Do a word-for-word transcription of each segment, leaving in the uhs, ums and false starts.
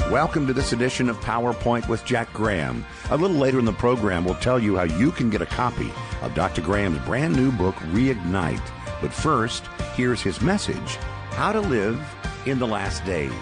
Welcome to this edition of PowerPoint with Jack Graham. A little later in the program, we'll tell you how you can get a copy of Doctor Graham's brand new book, Reignite. But first, here's his message, How to Live in the Last Days.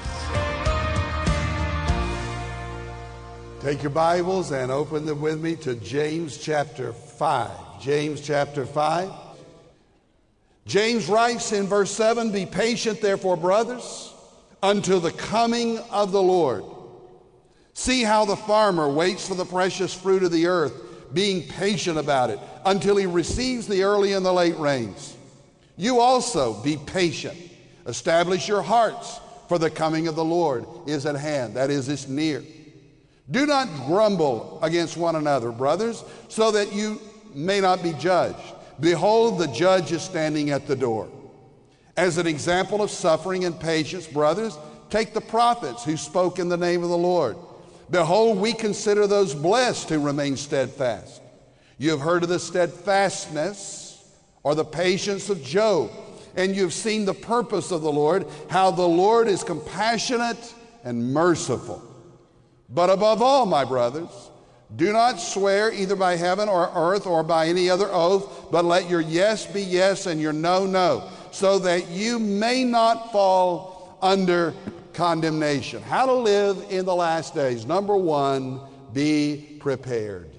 Take your Bibles and open them with me to James chapter five. James chapter five. James writes in verse seven, "Be patient, therefore, brothers, until the coming of the Lord. See how the farmer waits for the precious fruit of the earth, being patient about it, until he receives the early and the late rains. You also be patient. Establish your hearts, for the coming of the Lord is at hand." That is, it's near. "Do not grumble against one another, brothers, so that you may not be judged. Behold, the judge is standing at the door. As an example of suffering and patience, brothers, take the prophets who spoke in the name of the Lord. Behold, we consider those blessed who remain steadfast. You have heard of the steadfastness or the patience of Job, and you have seen the purpose of the Lord, how the Lord is compassionate and merciful. But above all, my brothers, do not swear either by heaven or earth or by any other oath, but let your yes be yes and your no, no, so that you may not fall under condemnation." How to live in the last days. Number one, be prepared.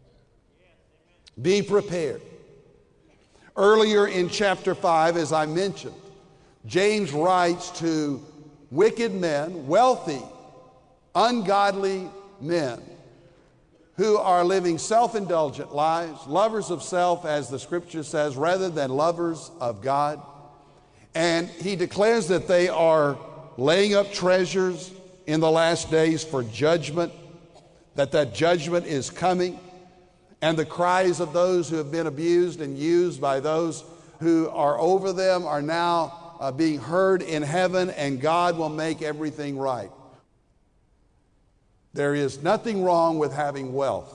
Be prepared. Earlier in chapter five, as I mentioned, James writes to wicked men, wealthy, ungodly men, who are living self-indulgent lives, lovers of self, as the scripture says, rather than lovers of God. And he declares that they are laying up treasures in the last days for judgment, that that judgment is coming, and the cries of those who have been abused and used by those who are over them are now uh, being heard in heaven, and God will make everything right. There is nothing wrong with having wealth.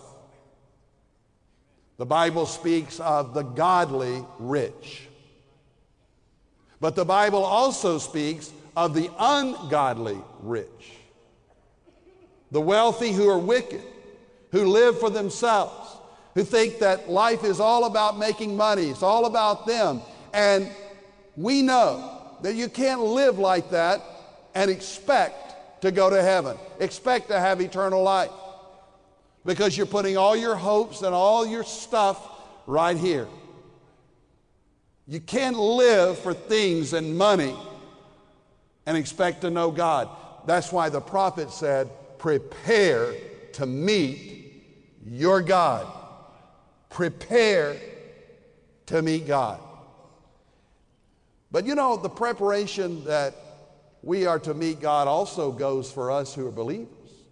The Bible speaks of the godly rich. But the Bible also speaks of the ungodly rich. The wealthy who are wicked, who live for themselves, who think that life is all about making money, it's all about them. And we know that you can't live like that and expect to go to heaven, expect to have eternal life, because you're putting all your hopes and all your stuff right here. You can't live for things and money and expect to know God. That's why the prophet said, prepare to meet your God. Prepare to meet God. But you know, the preparation that we are to meet God also goes for us who are believers.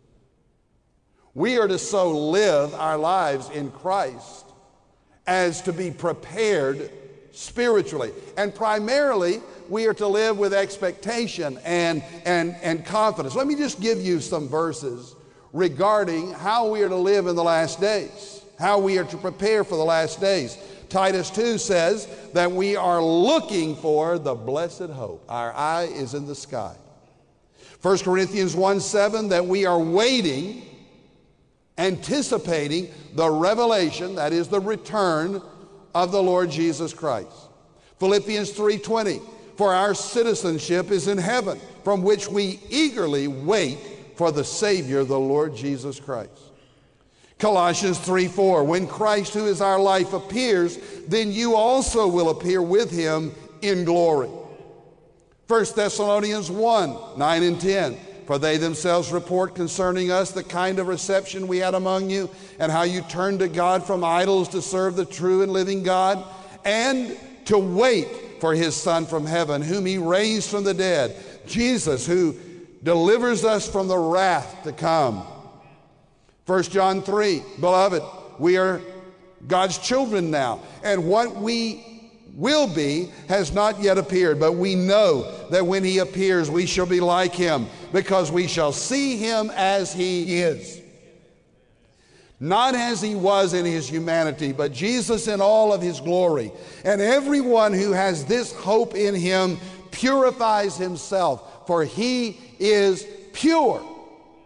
We are to so live our lives in Christ as to be prepared spiritually. And primarily, we are to live with expectation and, and, and confidence. Let me just give you some verses regarding how we are to live in the last days, how we are to prepare for the last days. Titus two says that we are looking for the blessed hope. Our eye is in the sky. First Corinthians one seven, that we are waiting, anticipating the revelation, that is the return of the Lord Jesus Christ. Philippians three twenty, for our citizenship is in heaven, from which we eagerly wait for the Savior, the Lord Jesus Christ. Colossians three four, when Christ, who is our life, appears, then you also will appear with him in glory. First Thessalonians one nine and ten, for they themselves report concerning us the kind of reception we had among you, and how you turned to God from idols to serve the true and living God, and to wait for his Son from heaven, whom he raised from the dead, Jesus, who delivers us from the wrath to come. First John three, beloved, we are God's children now, and what we will be has not yet appeared, but we know that when he appears we shall be like him, because we shall see him as he is. Not as he was in his humanity, but Jesus in all of his glory. And everyone who has this hope in him purifies himself, for he is pure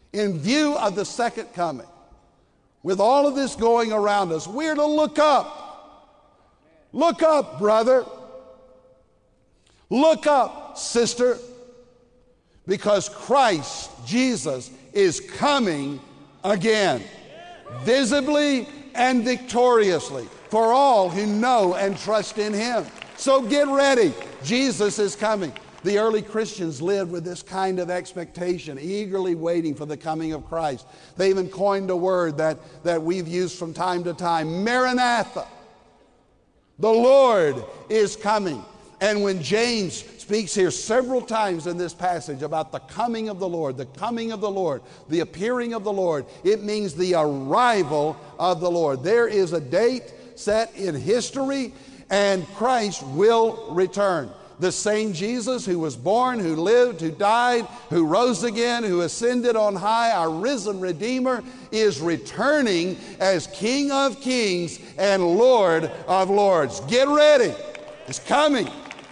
In view of the second coming, with all of this going around us, we're to look up. Look up, brother. Look up, sister, because Christ Jesus is coming again, visibly and victoriously, for all who know and trust in Him. So get ready. Jesus is coming. The early Christians lived with this kind of expectation, eagerly waiting for the coming of Christ. They even coined a word that, that we've used from time to time, Maranatha. The Lord is coming. And when James speaks here several times in this passage about the coming of the Lord, the coming of the Lord, the appearing of the Lord, it means the arrival of the Lord. There is a date set in history, and Christ will return. The same Jesus who was born, who lived, who died, who rose again, who ascended on high, our risen Redeemer, is returning as King of Kings and Lord of Lords. Get ready. It's coming.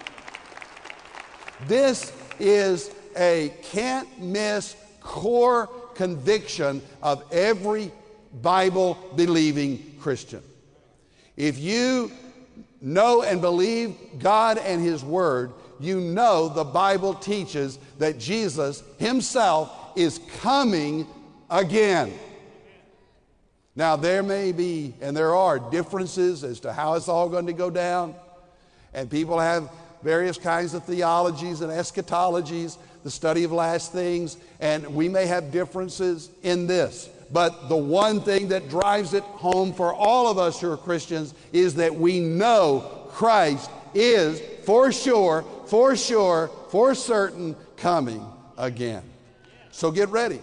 This is a can't-miss core conviction of every Bible-believing Christian. If you know and believe God and His Word, you know the Bible teaches that Jesus Himself is coming again. Now, there may be, and there are, differences as to how it's all going to go down, and people have various kinds of theologies and eschatologies, the study of last things, and we may have differences in this. But the one thing that drives it home for all of us who are Christians is that we know Christ is for sure, for sure, for certain coming again. So get ready.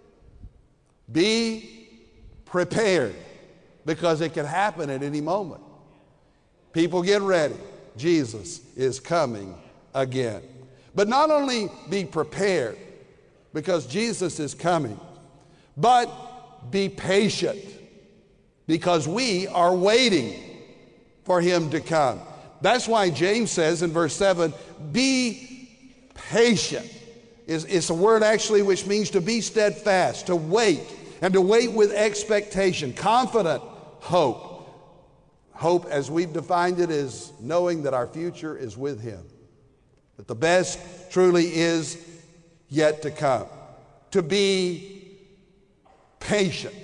Be prepared, because it can happen at any moment. People, get ready. Jesus is coming again. But not only be prepared because Jesus is coming, but be patient because we are waiting for Him to come. That's why James says in verse seven, be patient. It's, it's a word actually which means to be steadfast, to wait, and to wait with expectation, confident hope. Hope, as we've defined it, is knowing that our future is with Him, that the best truly is yet to come. To be patient.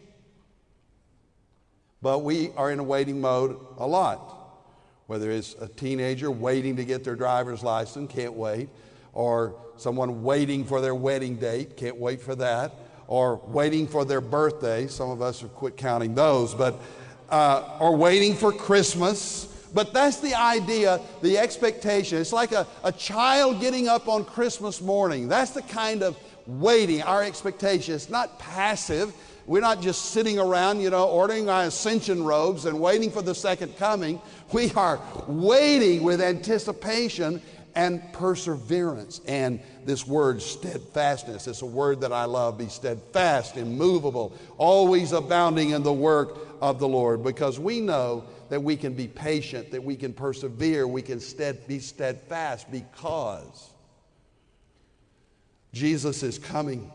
But we are in a waiting mode a lot. Whether it's a teenager waiting to get their driver's license, can't wait, or someone waiting for their wedding date, can't wait for that, or waiting for their birthday. Some of us have quit counting those, but Uh, or waiting for Christmas. But that's the idea, the expectation. It's like a, a child getting up on Christmas morning. That's the kind of waiting, our expectation. It's not passive. We're not just sitting around, you know, ordering our ascension robes and waiting for the second coming. We are waiting with anticipation and perseverance. And this word steadfastness, it's a word that I love. Be steadfast, immovable, always abounding in the work of the Lord, because we know that we can be patient, that we can persevere, we can stead, be steadfast, because Jesus is coming.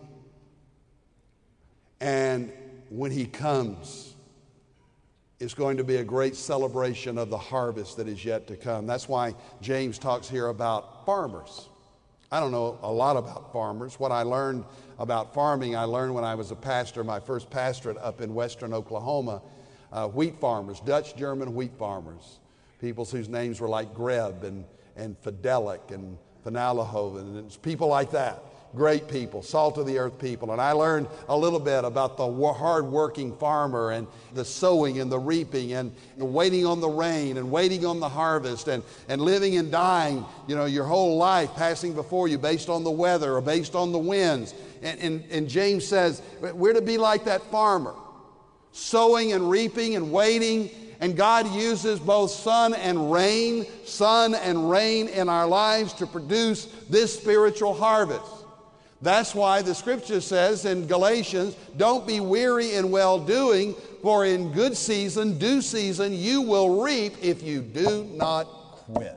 And when He comes, it's going to be a great celebration of the harvest that is yet to come. That's why James talks here about farmers. I don't know a lot about farmers. What I learned about farming, I learned when I was a pastor, my first pastorate up in western Oklahoma. Uh, wheat farmers, Dutch German wheat farmers, people whose names were like Greb and, and Fidelic and Finalahoven, and people like that. Great people, salt of the earth people. And I learned a little bit about the hard-working farmer and the sowing and the reaping and the waiting on the rain and waiting on the harvest and, and living and dying, you know, your whole life passing before you based on the weather or based on the winds. And, and, and James says we're to be like that farmer, sowing and reaping and waiting. And God uses both sun and rain, sun and rain in our lives to produce this spiritual harvest. That's why the scripture says in Galatians, don't be weary in well-doing, for in good season, due season, you will reap if you do not quit.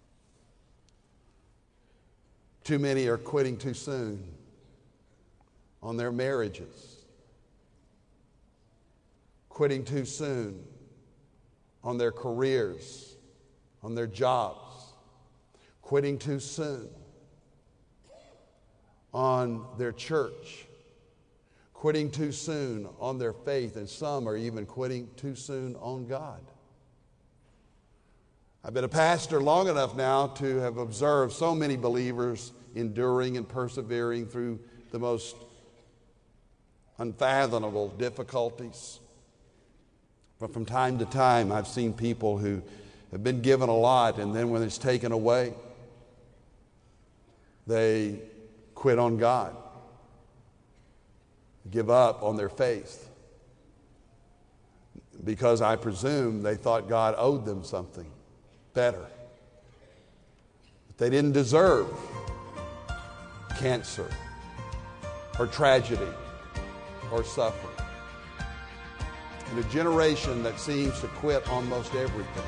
Too many are quitting too soon. on their marriages, quitting too soon on their careers, on their jobs, quitting too soon on their church, quitting too soon on their faith, and some are even quitting too soon on God. I've been a pastor long enough now to have observed so many believers enduring and persevering through the most unfathomable difficulties. But from time to time, I've seen people who have been given a lot, and then when it's taken away, they quit on God, give up on their faith, because I presume they thought God owed them something better. But they didn't deserve cancer or tragedy or suffering. In a generation that seems to quit almost everything,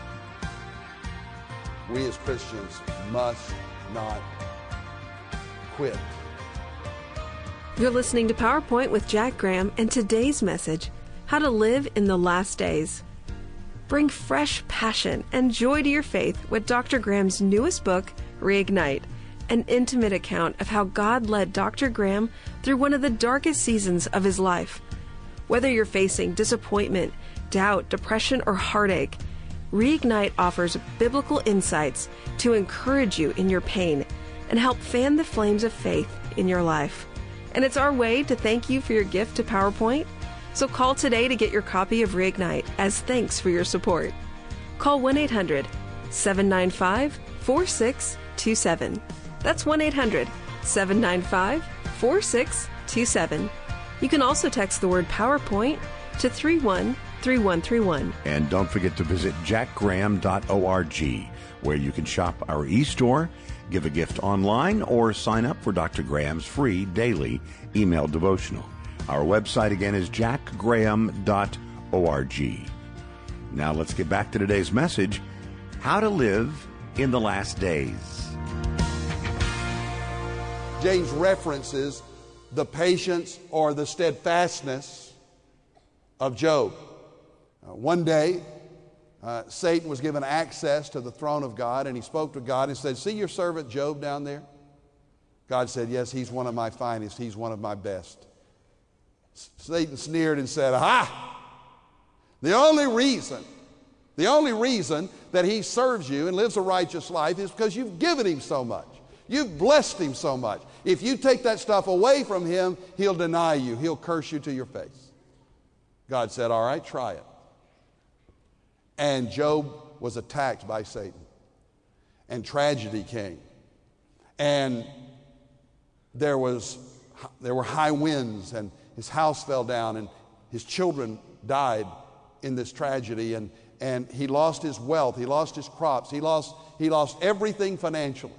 we as Christians must not quit. You're listening to PowerPoint with Jack Graham, and today's message, How to Live in the Last Days. Bring fresh passion and joy to your faith with Doctor Graham's newest book, Reignite, an intimate account of how God led Doctor Graham through one of the darkest seasons of his life. Whether you're facing disappointment, doubt, depression, or heartache, Reignite offers biblical insights to encourage you in your pain and help fan the flames of faith in your life. And it's our way to thank you for your gift to PowerPoint. So call today to get your copy of Reignite as thanks for your support. Call one eight hundred seven nine five four six two seven. That's one eight hundred seven nine five four six two seven. You can also text the word PowerPoint to three one three one three one. And don't forget to visit jack graham dot org, where you can shop our e-store, give a gift online, or sign up for Doctor Graham's free daily email devotional. Our website again is jack graham dot org. Now let's get back to today's message, How to Live in the Last Days. James references the patience or the steadfastness of Job. Uh, one day, uh, Satan was given access to the throne of God, and he spoke to God and said, "See your servant Job down there?" God said, "Yes, he's one of my finest. He's one of my best." Satan sneered and said, "Aha! The only reason, the only reason that he serves you and lives a righteous life is because you've given him so much. You've blessed him so much. If you take that stuff away from him, he'll deny you. He'll curse you to your face." God said, "All right, try it." And Job was attacked by Satan. And tragedy came. And there was there were high winds, and his house fell down, and his children died in this tragedy, and, and he lost his wealth, he lost his crops, he lost, he lost everything financially.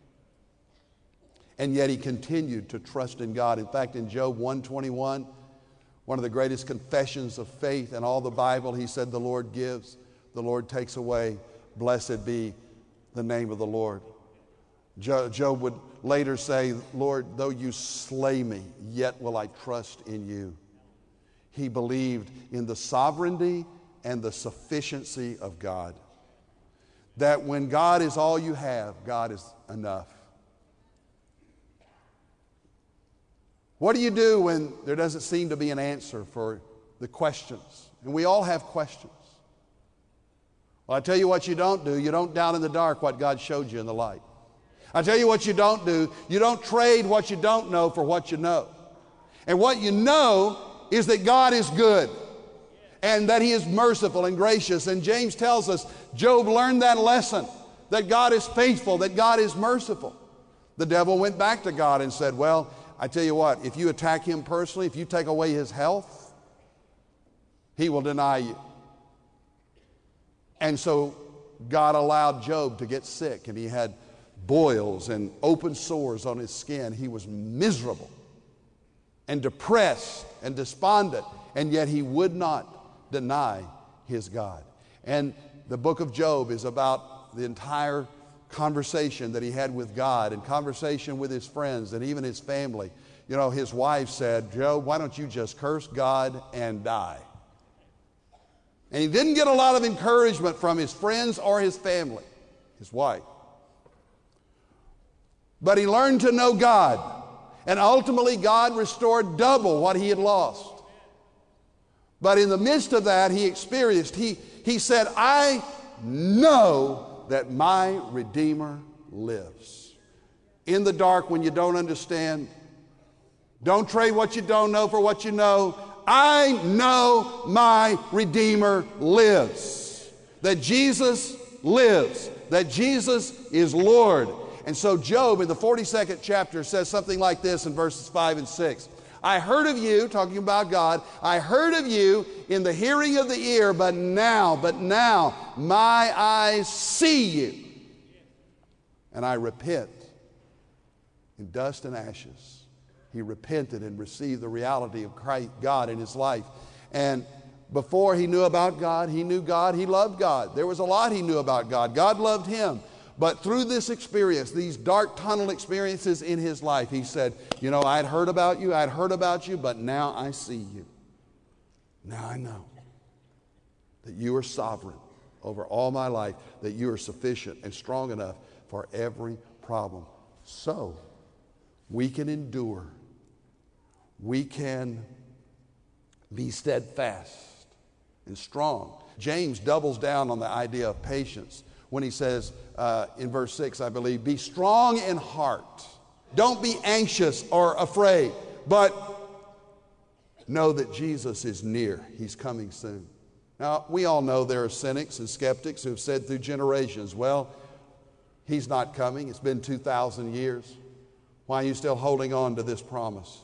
And yet he continued to trust in God. In fact, in Job one twenty-one, one of the greatest confessions of faith in all the Bible, he said, "The Lord gives, the Lord takes away. Blessed be the name of the Lord." Job would later say, "Lord, though you slay me, yet will I trust in you." He believed in the sovereignty and the sufficiency of God. That when God is all you have, God is enough. What do you do when there doesn't seem to be an answer for the questions? And we all have questions. Well, I tell you what you don't do. You don't doubt in the dark what God showed you in the light. I tell you what you don't do. You don't trade what you don't know for what you know. And what you know is that God is good and that he is merciful and gracious. And James tells us Job learned that lesson, that God is faithful, that God is merciful. The devil went back to God and said, "Well, I tell you what, if you attack him personally, if you take away his health, he will deny you." And so God allowed Job to get sick, and he had boils and open sores on his skin. He was miserable and depressed and despondent, and yet he would not deny his God. And the book of Job is about the entire conversation that he had with God and conversation with his friends and even his family. you know, his wife said, Job, why don't you just curse God and die? And he didn't get a lot of encouragement from his friends or his family, his wife. But he learned to know God. And ultimately, God restored double what he had lost. But in the midst of that, he experienced, he, he said, I know that my Redeemer lives. In the dark, when you don't understand, don't trade what you don't know for what you know. I know my Redeemer lives. That Jesus lives. That Jesus is Lord. And so Job in the forty-second chapter says something like this in verses five and six. I heard of you, talking about God, I heard of you in the hearing of the ear, but now, but now my eyes see you. And I repent in dust and ashes. He repented and received the reality of Christ, God in his life. And before he knew about God, he knew God, he loved God. There was a lot he knew about God. God loved him. But through this experience, these dark tunnel experiences in his life, he said, you know, I'd heard about you, I'd heard about you, but now I see you. Now I know that you are sovereign over all my life, that you are sufficient and strong enough for every problem. So we can endure. We can be steadfast and strong. James doubles down on the idea of patience when he says uh, in verse six, I believe, be strong in heart. Don't be anxious or afraid, but know that Jesus is near. He's coming soon. Now, we all know there are cynics and skeptics who have said through generations, well, he's not coming. It's been two thousand years. Why are you still holding on to this promise?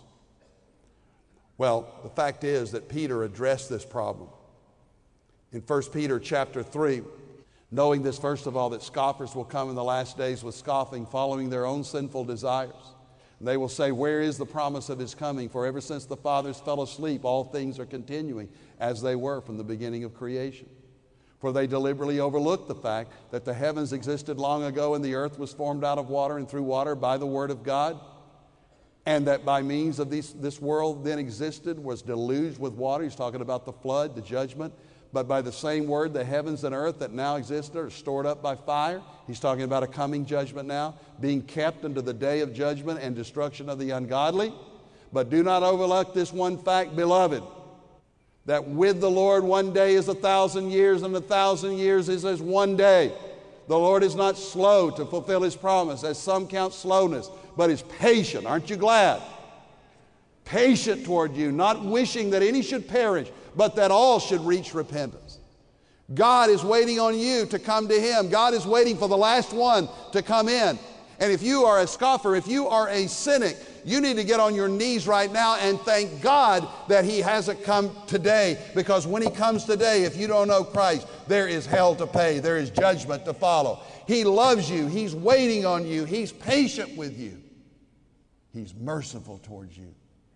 Well, the fact is that Peter addressed this problem. In First Peter chapter three, knowing this, first of all, that scoffers will come in the last days with scoffing, following their own sinful desires. And they will say, where is the promise of his coming? For ever since the fathers fell asleep, all things are continuing as they were from the beginning of creation. For they deliberately overlooked the fact that the heavens existed long ago and the earth was formed out of water and through water by the word of God, and that by means of these, this world then existed, was deluged with water. He's talking about the flood, the judgment. But by the same word, the heavens and earth that now exist are stored up by fire. He's talking about a coming judgment now, being kept unto the day of judgment and destruction of the ungodly. But do not overlook this one fact, beloved, that with the Lord one day is a thousand years, and a thousand years is as one day. The Lord is not slow to fulfill his promise, as some count slowness, but is patient. Aren't you glad? Patient toward you, not wishing that any should perish, but that all should reach repentance. God is waiting on you to come to him. God is waiting for the last one to come in. And if you are a scoffer, if you are a cynic, you need to get on your knees right now and thank God that he hasn't come today. Because when he comes today, if you don't know Christ, there is hell to pay. There is judgment to follow. He loves you. He's waiting on you. He's patient with you. He's merciful towards you.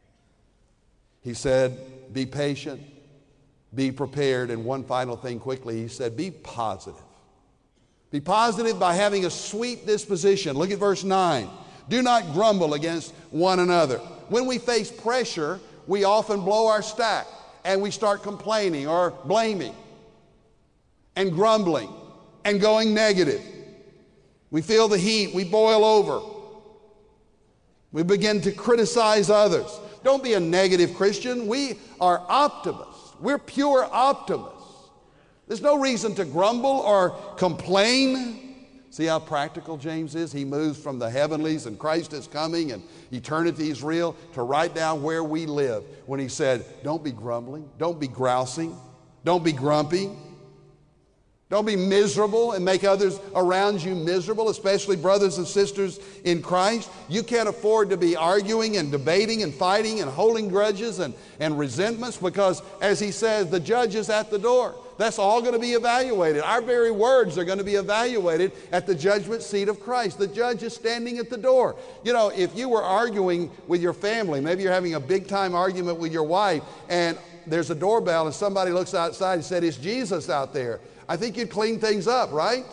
He said, be patient, be prepared. And one final thing quickly, he said, be positive. Be positive by having a sweet disposition. Look at verse nine. Do not grumble against one another. When we face pressure, we often blow our stack and we start complaining or blaming and grumbling and going negative. We feel the heat, we boil over. We begin to criticize others. Don't be a negative Christian. We are optimists. We're pure optimists. There's no reason to grumble or complain. See how practical James is? He moves from the heavenlies and Christ is coming and eternity is real to right down where we live when he said, don't be grumbling, don't be grousing, don't be grumpy. Don't be miserable and make others around you miserable, especially brothers and sisters in Christ. You can't afford to be arguing and debating and fighting and holding grudges and, and resentments because, as he says, the judge is at the door. That's all going to be evaluated. Our very words are going to be evaluated at the judgment seat of Christ. The judge is standing at the door. You know, if you were arguing with your family, maybe you're having a big-time argument with your wife, and there's a doorbell and somebody looks outside and said, it's Jesus out there. I think you'd clean things up, right?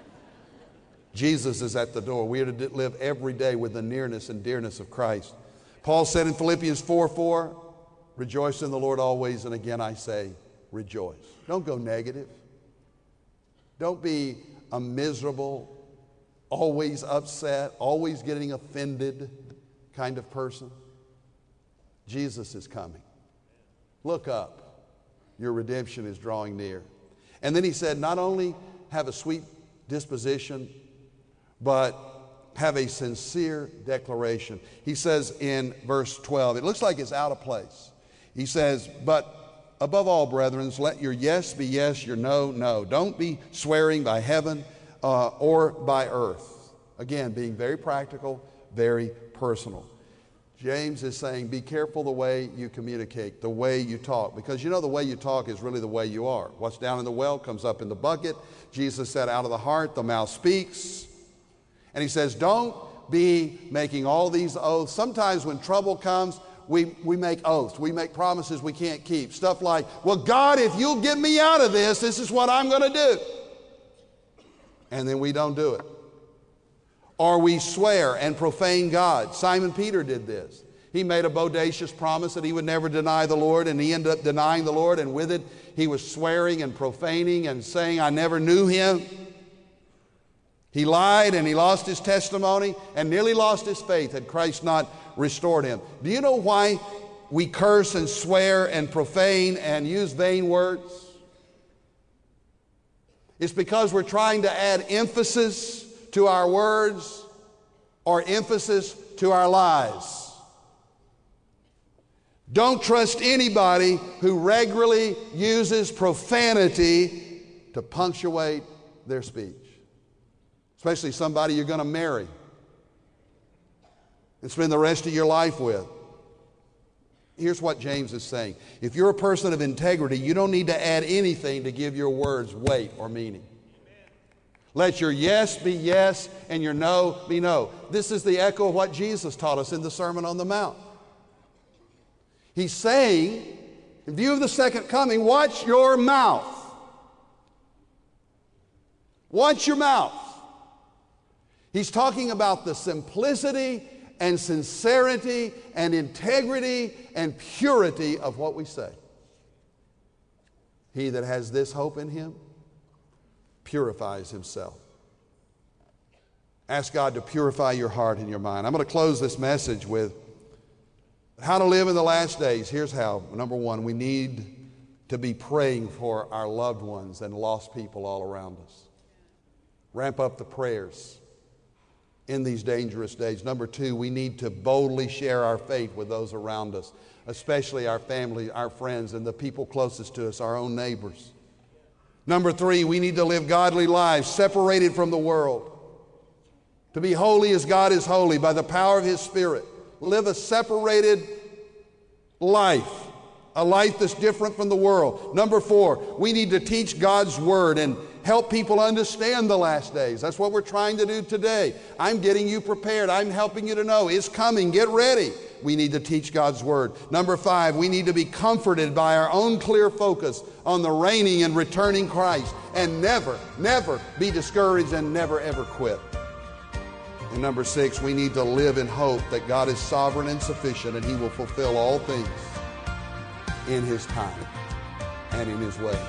Jesus is at the door. We are to live every day with the nearness and dearness of Christ. Paul said in Philippians four four, rejoice in the Lord always, and again I say, rejoice. Don't go negative. Don't be a miserable, always upset, always getting offended kind of person. Jesus is coming. Look up. Your redemption is drawing near. And then he said, not only have a sweet disposition, but have a sincere declaration. He says in verse twelve, it looks like it's out of place. He says, but above all, brethren, let your yes be yes, your no, no. Don't be swearing by heaven uh, or by earth. Again, being very practical, very personal. James is saying, be careful the way you communicate, the way you talk, because you know the way you talk is really the way you are. What's down in the well comes up in the bucket. Jesus said, out of the heart, the mouth speaks. And he says, don't be making all these oaths. Sometimes when trouble comes, we, we make oaths. We make promises we can't keep. Stuff like, well, God, if you'll get me out of this, this is what I'm going to do. And then we don't do it. Or we swear and profane God. Simon Peter did this. He made a bodacious promise that he would never deny the Lord, and he ended up denying the Lord, and with it he was swearing and profaning and saying, I never knew him. He lied and he lost his testimony and nearly lost his faith had Christ not restored him. Do you know why we curse and swear and profane and use vain words? It's because we're trying to add emphasis to our words or emphasis to our lies. Don't trust anybody who regularly uses profanity to punctuate their speech. Especially somebody you're going to marry and spend the rest of your life with. Here's what James is saying. If you're a person of integrity, you don't need to add anything to give your words weight or meaning. Let your yes be yes and your no be no. This is the echo of what Jesus taught us in the Sermon on the Mount. He's saying, in view of the second coming, watch your mouth. Watch your mouth. He's talking about the simplicity and sincerity and integrity and purity of what we say. He that has this hope in him purifies himself. Ask God to purify your heart and your mind. I'm going to close this message with how to live in the last days. Here's how. Number one, we need to be praying for our loved ones and lost people all around us. Ramp up the prayers in these dangerous days. Number two, we need to boldly share our faith with those around us, especially our family, our friends, and the people closest to us, our own neighbors. Number three, we need to live godly lives separated from the world. To be holy as God is holy by the power of His Spirit. Live a separated life, a life that's different from the world. Number four, we need to teach God's Word and help people understand the last days. That's what we're trying to do today. I'm getting you prepared. I'm helping you to know it's coming. Get ready. We need to teach God's Word. Number five, we need to be comforted by our own clear focus on the reigning and returning Christ and never, never be discouraged and never, ever quit. And number six, we need to live in hope that God is sovereign and sufficient and He will fulfill all things in His time and in His way.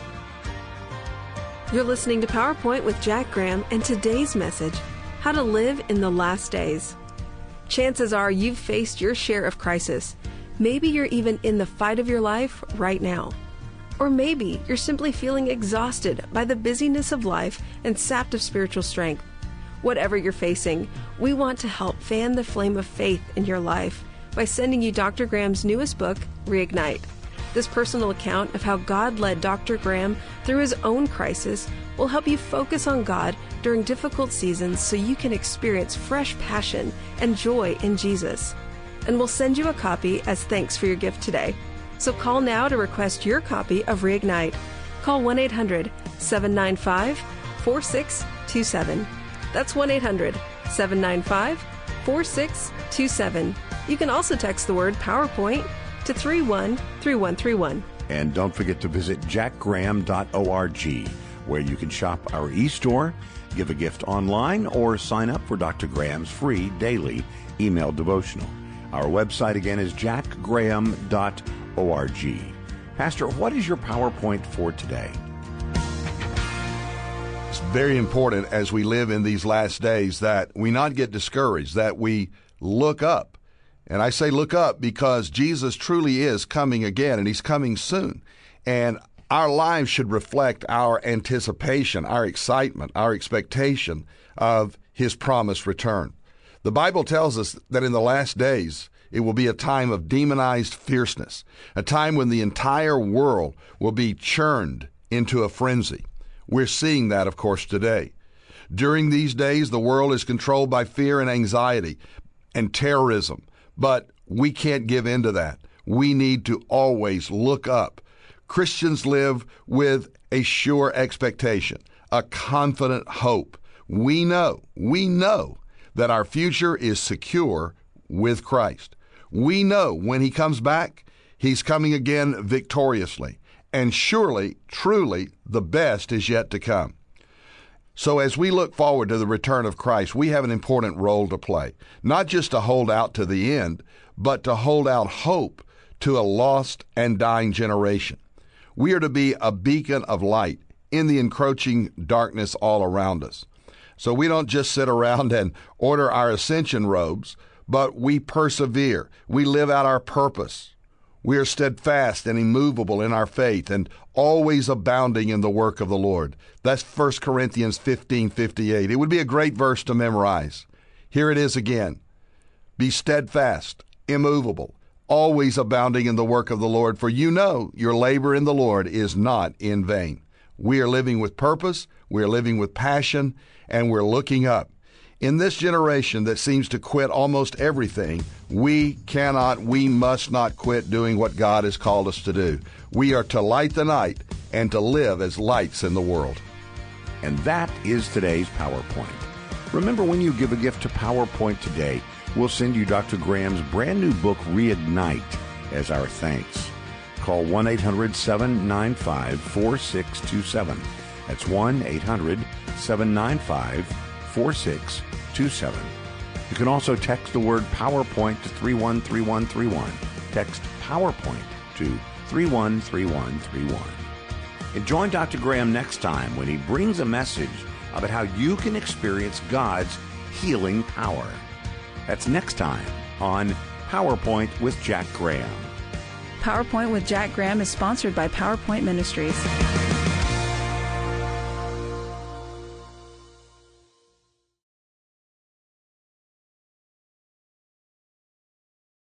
You're listening to PowerPoint with Jack Graham, and today's message, how to live in the last days. Chances are you've faced your share of crisis. Maybe you're even in the fight of your life right now. Or maybe you're simply feeling exhausted by the busyness of life and sapped of spiritual strength. Whatever you're facing, we want to help fan the flame of faith in your life by sending you Doctor Graham's newest book, Reignite. This personal account of how God led Doctor Graham through his own crisis will help you focus on God during difficult seasons so you can experience fresh passion and joy in Jesus. And we'll send you a copy as thanks for your gift today. So call now to request your copy of Reignite. Call one eight hundred, seven nine five, four six two seven. That's one eight hundred, seven nine five, four six two seven. You can also text the word PowerPoint to three one three one three one. And don't forget to visit jack graham dot org, where you can shop our e-store, give a gift online, or sign up for Doctor Graham's free daily email devotional. Our website again is jack graham dot org. Pastor, what is your PowerPoint for today? It's very important as we live in these last days that we not get discouraged, that we look up. And I say look up because Jesus truly is coming again, and he's coming soon. And our lives should reflect our anticipation, our excitement, our expectation of his promised return. The Bible tells us that in the last days, it will be a time of demonized fierceness, a time when the entire world will be churned into a frenzy. We're seeing that, of course, today. During these days, the world is controlled by fear and anxiety and terrorism, but we can't give in to that. We need to always look up. Christians live with a sure expectation, a confident hope. We know, we know that our future is secure with Christ. We know when he comes back, he's coming again victoriously. And surely, truly, the best is yet to come. So as we look forward to the return of Christ, we have an important role to play, not just to hold out to the end, but to hold out hope to a lost and dying generation. We are to be a beacon of light in the encroaching darkness all around us. So we don't just sit around and order our ascension robes, but we persevere. We live out our purpose. We are steadfast and immovable in our faith and always abounding in the work of the Lord. That's First Corinthians fifteen fifty-eight. It would be a great verse to memorize. Here it is again. Be steadfast, immovable, always abounding in the work of the Lord, for you know your labor in the Lord is not in vain. We are living with purpose, we are living with passion, and we're looking up. In this generation that seems to quit almost everything, we cannot, we must not quit doing what God has called us to do. We are to light the night and to live as lights in the world. And that is today's PowerPoint. Remember, when you give a gift to PowerPoint today, we'll send you Doctor Graham's brand new book, Reignite, as our thanks. Call one eight hundred seven nine five four six two seven. That's one eight hundred seven nine five four six two seven. You can also text the word PowerPoint to three one three one three one. Text PowerPoint to three one three one three one. And join Doctor Graham next time when he brings a message about how you can experience God's healing power. That's next time on PowerPoint with Jack Graham. PowerPoint with Jack Graham is sponsored by PowerPoint Ministries.